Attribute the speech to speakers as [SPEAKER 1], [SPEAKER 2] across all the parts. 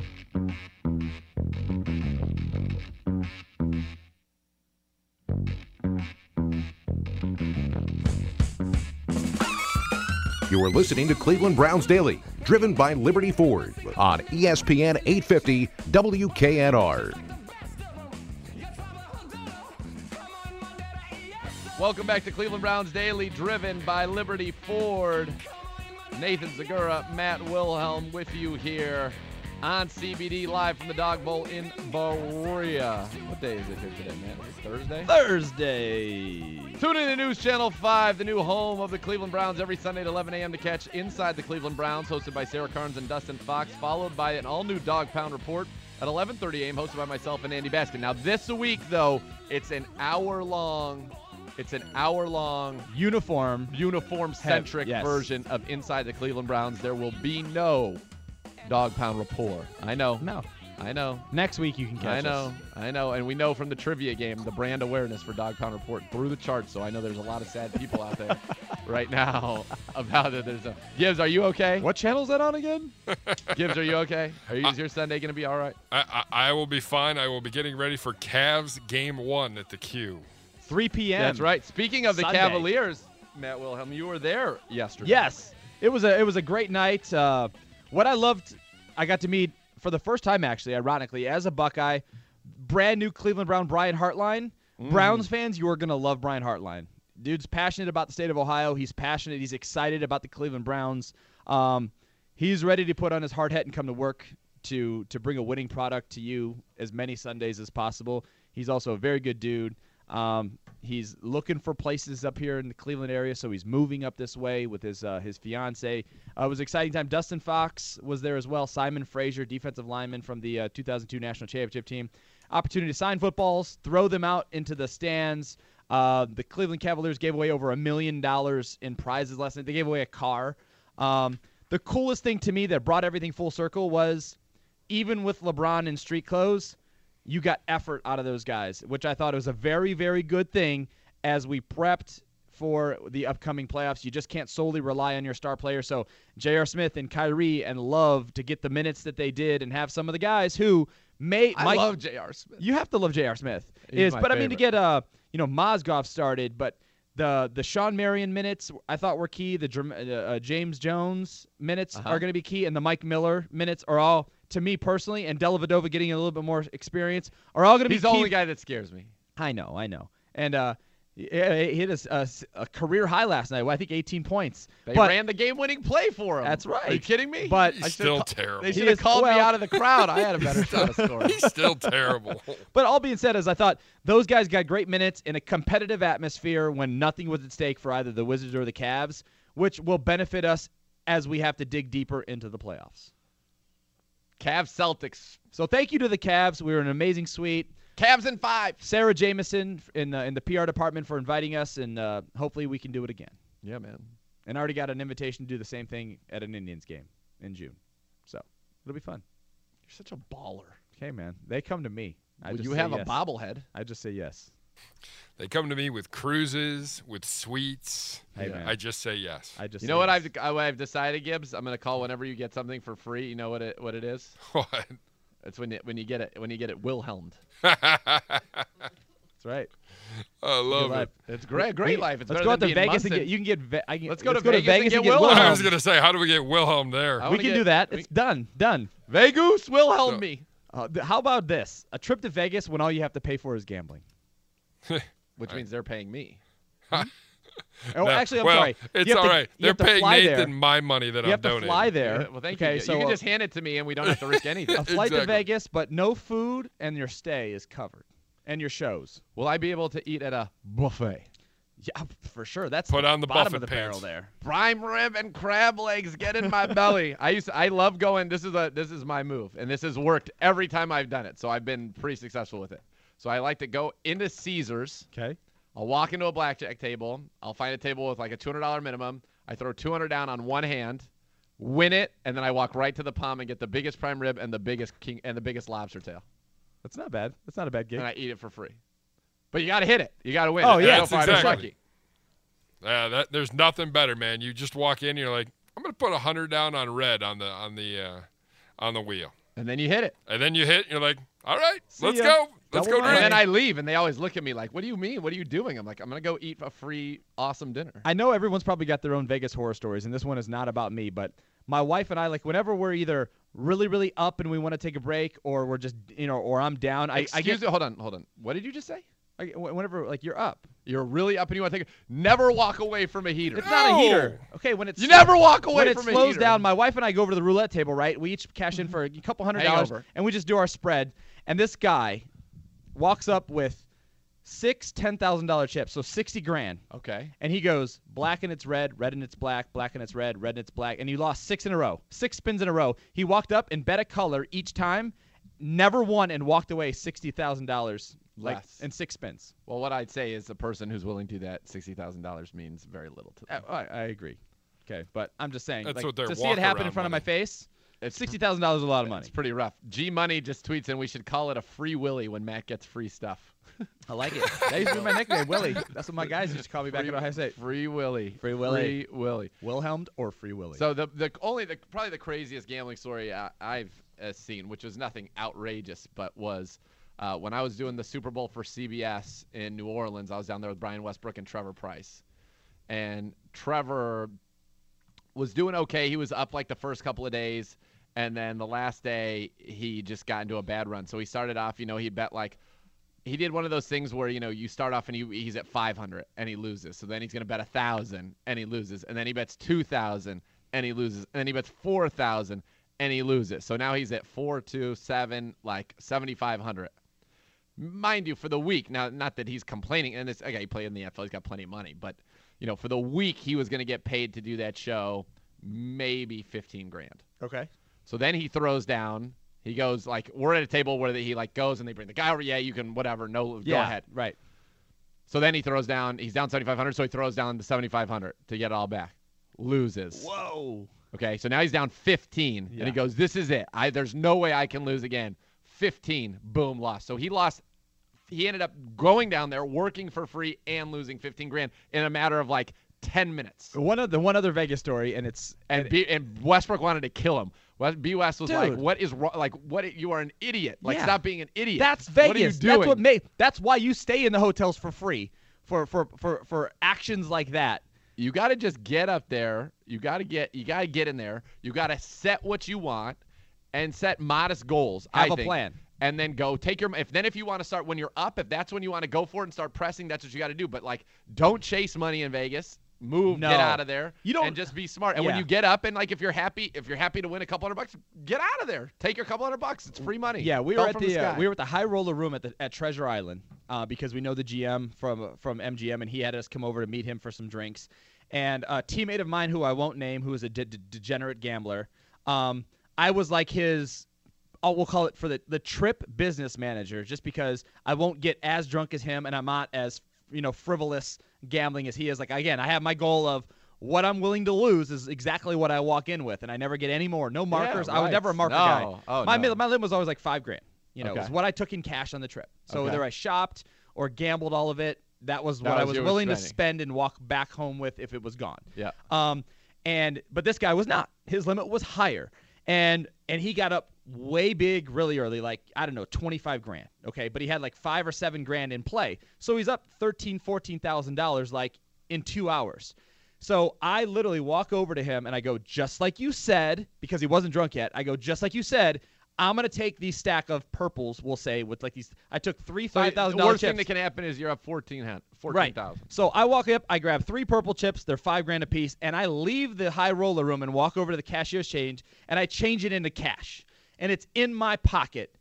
[SPEAKER 1] You are listening to Cleveland Browns Daily, driven by Liberty Ford on ESPN 850 WKNR.
[SPEAKER 2] Welcome back to Cleveland Browns Daily, driven by Liberty Ford. Nathan Zagura, Matt Wilhelm with you here on CBD, live from the Dog Bowl in Berea. What day is it here today, man? Is it Thursday?
[SPEAKER 3] Thursday.
[SPEAKER 2] Tune in to News Channel 5, the new home of the Cleveland Browns, every Sunday at 11 a.m. to catch Inside the Cleveland Browns, hosted by Sarah Carnes and Dustin Fox, followed by an all-new Dog Pound Report at 11:30 a.m., hosted by myself and Andy Baskin. Now, this week, though, it's an hour-long uniform-centric version of Inside the Cleveland Browns. There will be no Dog Pound Report. I know.
[SPEAKER 3] Next week you can catch us.
[SPEAKER 2] I know. And we know from the trivia game, the brand awareness for Dog Pound Report through the charts. So I know there's a lot of sad people out there right now about it. Gibbs, are you okay?
[SPEAKER 3] What channel is that on again?
[SPEAKER 2] Gibbs, are you okay? Is your Sunday going to be all right?
[SPEAKER 4] I will be fine. I will be getting ready for Cavs Game 1 at the Q.
[SPEAKER 3] 3 p.m.
[SPEAKER 2] That's right. Speaking of the
[SPEAKER 3] Sunday.
[SPEAKER 2] Cavaliers, Matt Wilhelm, you were there yesterday.
[SPEAKER 3] Yes. It was a great night. What I loved, I got to meet for the first time, actually, ironically, as a Buckeye, brand new Cleveland Brown Brian Hartline. Browns fans, you are going to love Brian Hartline. Dude's passionate about the state of Ohio. He's passionate. He's excited about the Cleveland Browns. He's ready to put on his hard hat and come to work to bring a winning product to you as many Sundays as possible. He's also a very good dude. He's looking for places up here in the Cleveland area, so he's moving up this way with his fiance. It was an exciting time. Dustin Fox was there as well. Simon Frazier, defensive lineman from the 2002 National Championship team. Opportunity to sign footballs, throw them out into the stands. The Cleveland Cavaliers gave away over $1 million in prizes last night. They gave away a car. The coolest thing to me that brought everything full circle was, even with LeBron in street clothes, you got effort out of those guys, which I thought was a very, very good thing as we prepped for the upcoming playoffs. You just can't solely rely on your star players. So J.R. Smith and Kyrie and Love to get the minutes that they did and have some of the guys who
[SPEAKER 2] I love J.R. Smith.
[SPEAKER 3] You have to love J.R. Smith.
[SPEAKER 2] He's my favorite.
[SPEAKER 3] I mean, to get Mozgov started, but the Sean Marion minutes I thought were key. The James Jones minutes are going to be key, and the Mike Miller minutes are all, to me personally, and Dellavedova getting a little bit more experience, are all going to be key.
[SPEAKER 2] He's the only guy that scares me.
[SPEAKER 3] I know. And he hit a career high last night. Well, I think 18 points.
[SPEAKER 2] They ran the game-winning play for him.
[SPEAKER 3] That's right.
[SPEAKER 2] Are you kidding me?
[SPEAKER 3] But
[SPEAKER 4] He's still terrible.
[SPEAKER 2] They should have called me out of the crowd. I had a better shot of scoring.
[SPEAKER 4] He's still terrible.
[SPEAKER 3] But all being said, I thought those guys got great minutes in a competitive atmosphere when nothing was at stake for either the Wizards or the Cavs, which will benefit us as we have to dig deeper into the playoffs.
[SPEAKER 2] Cavs Celtics.
[SPEAKER 3] So thank you to the Cavs. We were an amazing suite.
[SPEAKER 2] Cavs in 5.
[SPEAKER 3] Sarah Jameson in the PR department for inviting us, and hopefully we can do it again.
[SPEAKER 2] Yeah, man.
[SPEAKER 3] And I already got an invitation to do the same thing at an Indians game in June. So it'll be fun.
[SPEAKER 2] You're such a baller.
[SPEAKER 3] Okay, man. They come to me.
[SPEAKER 2] You have a bobblehead.
[SPEAKER 3] I just say yes.
[SPEAKER 4] They come to me with cruises, with suites.
[SPEAKER 3] Hey, man.
[SPEAKER 4] I just say yes.
[SPEAKER 2] You know what I've decided, Gibbs? I'm going to call whenever you get something for free. You know what it is?
[SPEAKER 4] What?
[SPEAKER 2] It's when you get it Wilhelmed.
[SPEAKER 3] That's right.
[SPEAKER 4] I love it.
[SPEAKER 2] It's great life. It's
[SPEAKER 3] let's
[SPEAKER 2] better
[SPEAKER 3] go out
[SPEAKER 2] than
[SPEAKER 3] to
[SPEAKER 2] being
[SPEAKER 3] Vegas
[SPEAKER 2] Munson.
[SPEAKER 3] and get.
[SPEAKER 2] Let's go to Vegas and get
[SPEAKER 4] I
[SPEAKER 2] Wilhelm.
[SPEAKER 4] was going to say, how do we get Wilhelm there?
[SPEAKER 3] We can do that. It's done.
[SPEAKER 2] Vegas Wilhelm me.
[SPEAKER 3] How about this? A trip to Vegas when all you have to pay for is gambling.
[SPEAKER 2] Which means they're paying me.
[SPEAKER 3] Oh, actually, I'm sorry.
[SPEAKER 4] It's all right. They're paying Nathan
[SPEAKER 3] there.
[SPEAKER 4] my money that
[SPEAKER 3] You
[SPEAKER 4] I'm
[SPEAKER 3] have to
[SPEAKER 4] donating.
[SPEAKER 3] fly there.
[SPEAKER 2] Well, thank
[SPEAKER 3] okay,
[SPEAKER 2] you.
[SPEAKER 3] So
[SPEAKER 2] you can just hand it to me, and we don't have to risk anything.
[SPEAKER 3] a flight to
[SPEAKER 4] Exactly.
[SPEAKER 3] Vegas, but no food, and your stay is covered, and your shows.
[SPEAKER 2] Will I be able to eat at a buffet?
[SPEAKER 3] Yeah, for sure. That's
[SPEAKER 4] Put on the
[SPEAKER 3] bottom
[SPEAKER 4] buffet
[SPEAKER 3] of the barrel
[SPEAKER 4] pants.
[SPEAKER 3] there.
[SPEAKER 2] Prime rib and crab legs get in my belly. I love going. This is my move, and this has worked every time I've done it. So I've been pretty successful with it. So I like to go into Caesars.
[SPEAKER 3] Okay.
[SPEAKER 2] I'll walk into a blackjack table. I'll find a table with like a $200 minimum. I throw $200 down on one hand, win it, and then I walk right to the palm and get the biggest prime rib and the biggest king and the biggest lobster tail.
[SPEAKER 3] That's not bad. That's not a bad gig.
[SPEAKER 2] And I eat it for free. But you got to hit it. You got to win.
[SPEAKER 3] Oh, yeah.
[SPEAKER 2] So far, I'm
[SPEAKER 4] Exactly.
[SPEAKER 2] lucky.
[SPEAKER 4] There's nothing better, man. You just walk in, you're like, I'm going to put $100 down on red on the wheel.
[SPEAKER 2] And then you hit it.
[SPEAKER 4] And then you hit, you're like, all right, let's
[SPEAKER 3] ya.
[SPEAKER 4] go. Let's
[SPEAKER 3] Double
[SPEAKER 4] go
[SPEAKER 3] whammy.
[SPEAKER 2] And
[SPEAKER 4] drink.
[SPEAKER 2] then I leave, and they always look at me like, what do you mean? What are you doing? I'm like, I'm going to go eat a free, awesome dinner.
[SPEAKER 3] I know everyone's probably got their own Vegas horror stories, and this one is not about me, but my wife and I, like, whenever we're either really, really up and we want to take a break, or we're just, or I'm down, I
[SPEAKER 2] Excuse
[SPEAKER 3] get,
[SPEAKER 2] me. Hold on. What did you just say?
[SPEAKER 3] whenever, like, you're up.
[SPEAKER 2] You're really up and you want to take never walk away from a heater.
[SPEAKER 3] It's not a heater.
[SPEAKER 4] No.
[SPEAKER 3] Okay, when it's
[SPEAKER 2] You never walk away
[SPEAKER 3] when it
[SPEAKER 2] from a
[SPEAKER 3] slows
[SPEAKER 2] heater.
[SPEAKER 3] down, my wife and I go over to the roulette table, right? We each cash in for a couple $100,
[SPEAKER 2] Hangover.
[SPEAKER 3] and we just do our spread. And this guy walks up with 6 $10,000 chips, so 60 grand.
[SPEAKER 2] Okay.
[SPEAKER 3] And he goes, black and it's red, red and it's black, black and it's red, red and it's black. And he lost 6 in a row, 6 spins in a row. He walked up and bet a color each time, never won, and walked away $60,000
[SPEAKER 2] Less.
[SPEAKER 3] in 6 spins.
[SPEAKER 2] Well, what I'd say is the person who's willing to do that, $60,000 means very little to them.
[SPEAKER 3] I agree. Okay, but I'm just saying,
[SPEAKER 4] That's
[SPEAKER 3] like,
[SPEAKER 4] what their
[SPEAKER 3] to see it happen in
[SPEAKER 4] walk-around
[SPEAKER 3] front of my
[SPEAKER 4] money.
[SPEAKER 3] face,
[SPEAKER 2] It's
[SPEAKER 3] $60,000 is a lot of money.
[SPEAKER 2] It's pretty rough. G Money just tweets in we should call it a free Willy when Matt gets free stuff.
[SPEAKER 3] I like it. That used to be my nickname, Willie. That's what my guys used to call me back at Ohio State.
[SPEAKER 2] Free Willy.
[SPEAKER 3] Free Willy.
[SPEAKER 2] Free Willy.
[SPEAKER 3] Wilhelmed or Free Willie?
[SPEAKER 2] So probably the craziest gambling story I've seen, which was nothing outrageous, but was when I was doing the Super Bowl for CBS in New Orleans. I was down there with Brian Westbrook and Trevor Price, and Trevor was doing okay. He was up like the first couple of days, and then the last day he just got into a bad run. So he started off, he bet like. He did one of those things where, you start off and he's at 500 and he loses. So then he's going to bet 1,000 and he loses. And then he bets 2,000 and he loses. And then he bets 4,000 and he loses. So now he's at 4, 2, 7, like 7,500. Mind you, for the week, now, not that he's complaining. And it's, okay, he played in the NFL. He's got plenty of money. But, for the week, he was going to get paid to do that show maybe 15 grand.
[SPEAKER 3] okay.
[SPEAKER 2] So then he throws down. He goes, like, we're at a table where he, like, goes and they bring the guy over. Yeah, you can, whatever. No, go ahead.
[SPEAKER 3] Right.
[SPEAKER 2] So then he throws down. He's down 7,500, so he throws down to 7,500 to get it all back. Loses.
[SPEAKER 3] Whoa.
[SPEAKER 2] Okay, so now he's down 15,
[SPEAKER 3] Yeah.
[SPEAKER 2] and he goes, this is it. There's no way I can lose again. 15, boom, lost. So he lost. He ended up going down there, working for free, and losing 15 grand in a matter of, like, 10 minutes.
[SPEAKER 3] One other Vegas story, and it's
[SPEAKER 2] And Westbrook wanted to kill him. B. West was like,
[SPEAKER 3] Dude.
[SPEAKER 2] "What is wrong? Like, you are an idiot. Like,
[SPEAKER 3] Yeah.
[SPEAKER 2] stop being an idiot.
[SPEAKER 3] that's Vegas.
[SPEAKER 2] What are you doing?
[SPEAKER 3] That's why you stay in the hotels for free for actions like that.
[SPEAKER 2] You got to just get up there. You got to get in there. You got to set what you want and set modest goals.
[SPEAKER 3] Have
[SPEAKER 2] I
[SPEAKER 3] a
[SPEAKER 2] think.
[SPEAKER 3] plan.
[SPEAKER 2] And then go take your. If you want to start when you're up, if that's when you want to go for it and start pressing, that's what you got to do. But like, don't chase money in Vegas. Move,
[SPEAKER 3] No.
[SPEAKER 2] get out of there.
[SPEAKER 3] You don't-
[SPEAKER 2] and just be smart. And when
[SPEAKER 3] Yeah.
[SPEAKER 2] you get up and like, if you're happy to win a couple $100, get out of there. Take your couple $100. It's free money.
[SPEAKER 3] Yeah, we
[SPEAKER 2] Fell
[SPEAKER 3] were at
[SPEAKER 2] from
[SPEAKER 3] the
[SPEAKER 2] sky.
[SPEAKER 3] we were at the high roller room at Treasure Island because we know the GM from MGM, and he had us come over to meet him for some drinks. And a teammate of mine who I won't name, who is a degenerate gambler, I was like his. We'll call it for the trip business manager, just because I won't get as drunk as him, and I'm not as frivolous gambling as he is. Like, again, I have my goal of what I'm willing to lose is exactly what I walk in with, and I never get any more. No markers. I was
[SPEAKER 2] right.
[SPEAKER 3] never a marker
[SPEAKER 2] No.
[SPEAKER 3] guy.
[SPEAKER 2] Oh,
[SPEAKER 3] my
[SPEAKER 2] no.
[SPEAKER 3] limit was always like $5,000. It was
[SPEAKER 2] Okay.
[SPEAKER 3] what I took in cash on the trip. So
[SPEAKER 2] Okay.
[SPEAKER 3] whether I shopped or gambled all of it, that was
[SPEAKER 2] That
[SPEAKER 3] what I
[SPEAKER 2] was
[SPEAKER 3] was
[SPEAKER 2] your
[SPEAKER 3] willing to
[SPEAKER 2] spending.
[SPEAKER 3] spend and walk back home with if it was gone.
[SPEAKER 2] Yeah.
[SPEAKER 3] But this guy was not. His limit was higher. And he got up way big really early, like, I don't know, 25 grand. Okay. But he had like 5 or 7 grand in play. So he's up $13,000, $14,000 like in 2 hours. So I literally walk over to him and I go, just like you said, because he wasn't drunk yet. I go, just like you said, I'm going to take these stack of purples, we'll say, with like these. I took 3
[SPEAKER 2] So
[SPEAKER 3] $5,000
[SPEAKER 2] the worst
[SPEAKER 3] chips.
[SPEAKER 2] thing that can happen is you're up 14,000.
[SPEAKER 3] Right. So I walk up, I grab 3 purple chips, they're $5 grand a piece, and I leave the high roller room and walk over to the cashier's change, and I change it into cash. And it's in my pocket.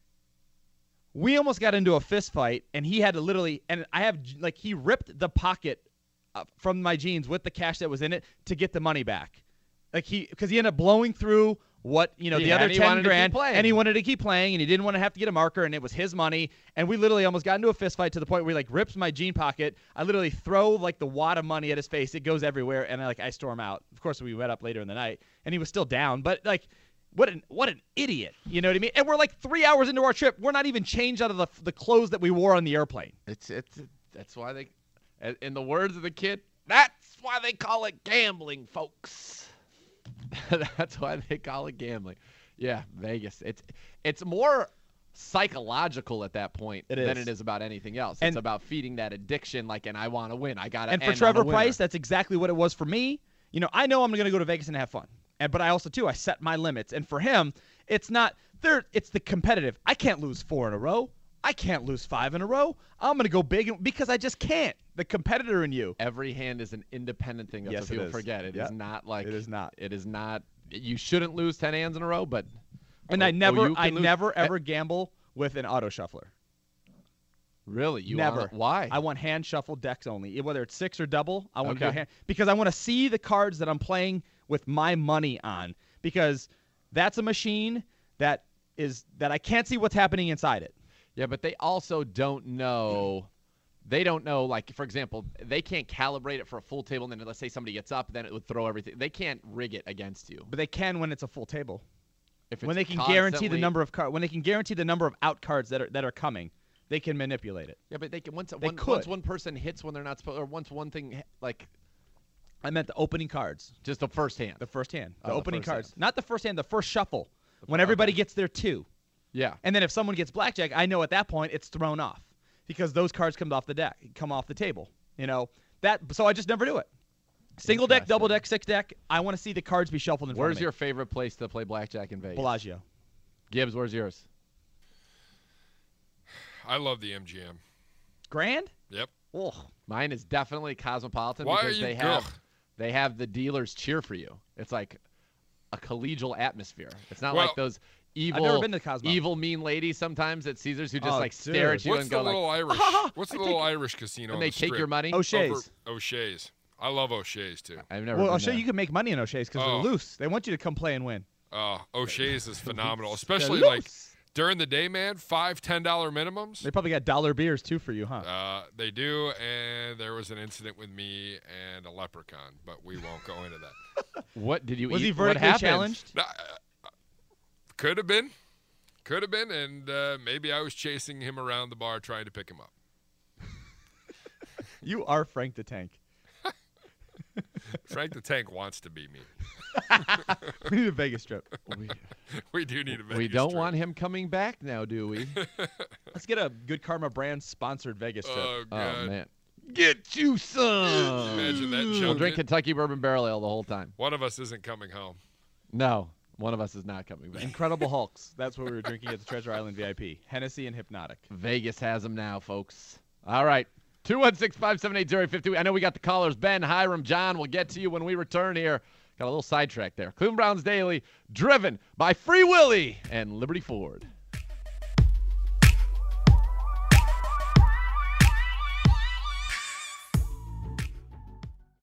[SPEAKER 3] We almost got into a fist fight, and he had to literally, and I have, like, he ripped the pocket from my jeans with the cash that was in it to get the money back. Like, because he ended up blowing through what, the
[SPEAKER 2] Yeah,
[SPEAKER 3] other
[SPEAKER 2] and he
[SPEAKER 3] 10
[SPEAKER 2] wanted to keep
[SPEAKER 3] grand,
[SPEAKER 2] playing.
[SPEAKER 3] and he wanted to keep playing, and he didn't want to have to get a marker, and it was his money, and we literally almost got into a fist fight to the point where he, like, rips my jean pocket. I literally throw, like, the wad of money at his face. It goes everywhere, and I storm out. Of course, we met up later in the night, and he was still down, but, like, what an idiot. You know what I mean? And we're, like, 3 hours into our trip. We're not even changed out of the clothes that we wore on the airplane.
[SPEAKER 2] That's why they, in the words of the kid, that's why they call it gambling, folks. That's why they call it gambling. Yeah, Vegas. It's more psychological at that point than it is about anything else. It's about feeding that addiction, and I want to win. I got to.
[SPEAKER 3] And for Trevor Price, that's exactly what it was for me. I know I'm going to go to Vegas and have fun. But I also, too, I set my limits. And for him, it's not there. It's the competitive. I can't lose 4 in a row. I can't lose 5 in a row. I'm going to go big because I just can't. The competitor in you.
[SPEAKER 2] Every hand is an independent thing. That's
[SPEAKER 3] Yes,
[SPEAKER 2] what people
[SPEAKER 3] it is.
[SPEAKER 2] forget. It is not like.
[SPEAKER 3] It is not.
[SPEAKER 2] It is not. You shouldn't lose 10 hands in a row, but.
[SPEAKER 3] And I never ever gamble with an auto shuffler.
[SPEAKER 2] Really? You
[SPEAKER 3] never.
[SPEAKER 2] Why?
[SPEAKER 3] I want hand shuffle decks only. Whether it's 6 or double, I want to do
[SPEAKER 2] Okay.
[SPEAKER 3] hand because I want to see the cards that I'm playing with my money on, because that's a machine that I can't see what's happening inside it.
[SPEAKER 2] Yeah, but they also don't know. They don't know, for example, they can't calibrate it for a full table, and then let's say somebody gets up, then it would throw everything. They can't rig it against you.
[SPEAKER 3] But they can when it's a full table.
[SPEAKER 2] If
[SPEAKER 3] When they can guarantee the number of cards, when they can guarantee the number of out cards that are coming, they can manipulate it.
[SPEAKER 2] Yeah, but they can once
[SPEAKER 3] could.
[SPEAKER 2] one person hits when they're not supposed, or once one thing
[SPEAKER 3] I meant the opening cards.
[SPEAKER 2] just the first hand.
[SPEAKER 3] The first hand. The
[SPEAKER 2] Oh, the
[SPEAKER 3] opening
[SPEAKER 2] first
[SPEAKER 3] cards.
[SPEAKER 2] hand.
[SPEAKER 3] Not the first hand, the first shuffle. When everybody gets their 2.
[SPEAKER 2] Yeah.
[SPEAKER 3] And then if someone gets blackjack, I know at that point it's thrown off because those cards come off the deck, come off the table. So I just never do it. Single deck, double deck, 6 deck. I want to see the cards be shuffled in front
[SPEAKER 2] Where's
[SPEAKER 3] of me.
[SPEAKER 2] your favorite place to play blackjack in Vegas?
[SPEAKER 3] Bellagio?
[SPEAKER 2] Gibbs, where's yours?
[SPEAKER 4] I love the MGM.
[SPEAKER 3] Grand?
[SPEAKER 4] Yep.
[SPEAKER 3] Oh,
[SPEAKER 2] Mine is definitely Cosmopolitan
[SPEAKER 4] Why
[SPEAKER 2] because
[SPEAKER 4] are you
[SPEAKER 2] they have the dealers cheer for you. It's like a collegial atmosphere. It's not
[SPEAKER 4] Well,
[SPEAKER 2] like those evil,
[SPEAKER 3] never been to Cosmo.
[SPEAKER 2] evil mean ladies sometimes at Caesars who just
[SPEAKER 3] Oh,
[SPEAKER 2] stare
[SPEAKER 3] dude.
[SPEAKER 2] at you
[SPEAKER 4] What's
[SPEAKER 2] and
[SPEAKER 4] the
[SPEAKER 2] go
[SPEAKER 4] little
[SPEAKER 2] like,
[SPEAKER 4] Irish? What's the little Irish casino?
[SPEAKER 2] and
[SPEAKER 4] on
[SPEAKER 2] they
[SPEAKER 4] the
[SPEAKER 2] take your
[SPEAKER 4] strip?
[SPEAKER 2] money.
[SPEAKER 3] O'Shea's.
[SPEAKER 4] O'Shea's. I love O'Shea's too.
[SPEAKER 2] I've never.
[SPEAKER 3] Well,
[SPEAKER 2] been
[SPEAKER 3] I'll show
[SPEAKER 2] there.
[SPEAKER 3] you can make money in O'Shea's because
[SPEAKER 4] Oh.
[SPEAKER 3] they're loose. They want you to come play and win.
[SPEAKER 4] O'Shea's is phenomenal,
[SPEAKER 3] They're
[SPEAKER 4] especially
[SPEAKER 3] loose.
[SPEAKER 4] during the day, man. $5-10 minimums.
[SPEAKER 3] They probably got dollar beers too for you, huh?
[SPEAKER 4] They do, and there was an incident with me and a leprechaun, but we won't go into that.
[SPEAKER 2] What did you
[SPEAKER 3] Was
[SPEAKER 2] eat?
[SPEAKER 3] he
[SPEAKER 2] What
[SPEAKER 3] vertically
[SPEAKER 2] happened?
[SPEAKER 3] challenged?
[SPEAKER 4] Could have been, and maybe I was chasing him around the bar trying to pick him up.
[SPEAKER 3] You are Frank the Tank.
[SPEAKER 4] Frank the Tank wants to be me.
[SPEAKER 3] We need a Vegas trip.
[SPEAKER 4] We do need a Vegas
[SPEAKER 2] We don't
[SPEAKER 4] trip.
[SPEAKER 2] want him coming back now, do we?
[SPEAKER 3] Let's get a Good Karma brand sponsored Vegas trip.
[SPEAKER 4] Oh,
[SPEAKER 2] Oh
[SPEAKER 4] God.
[SPEAKER 2] man, get you some.
[SPEAKER 4] Imagine that
[SPEAKER 2] We'll
[SPEAKER 4] junket.
[SPEAKER 2] drink Kentucky Bourbon Barrel Ale the whole time.
[SPEAKER 4] One of us isn't coming home.
[SPEAKER 2] No, one of us is not coming back.
[SPEAKER 3] Incredible Hulks. That's what we were drinking at the Treasure Island VIP. Hennessy and Hypnotic.
[SPEAKER 2] Vegas has them now, folks. All right. 216-578-0850. I know we got the callers. Ben, Hiram, John. We'll get to you when we return here. Got a little sidetrack there. Cleveland Browns Daily, driven by Free Willy and Liberty Ford.